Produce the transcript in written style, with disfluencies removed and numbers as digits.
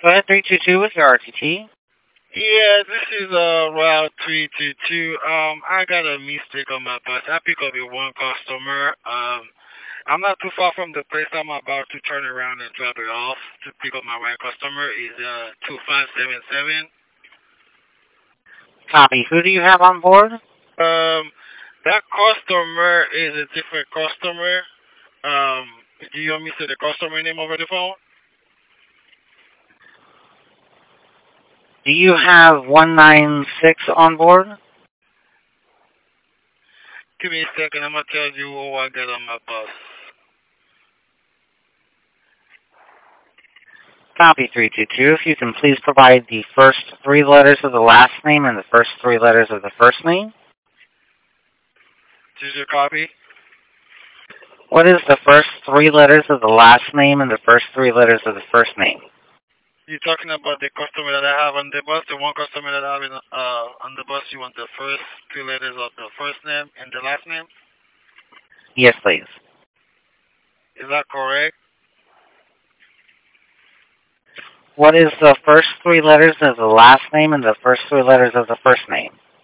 Go ahead, 322 with your RTT. Yeah, this is Route 322. I got a mistake on my bus. I pick up a one customer. I'm not too far from the place. I'm about to turn around and drop it off to pick up my right customer. Is 2577. Copy. Who do you have on board? That customer is a different customer. Um, do you want me to say the customer name over the phone? Do you have 196 on board? Give me a second. I'm gonna tell you who I got on my bus. Copy, 322. If you can please provide the first three letters of the last name and the first three letters of the first name. Did you copy? What is the first three letters of the last name and the first three letters of the first name? You're talking about the customer that I have on the bus, the one customer that I have on the bus. You want the first two letters of the first name and the last name? Yes, please. Is that correct? What is the first three letters of the last name and the first three letters of the first name?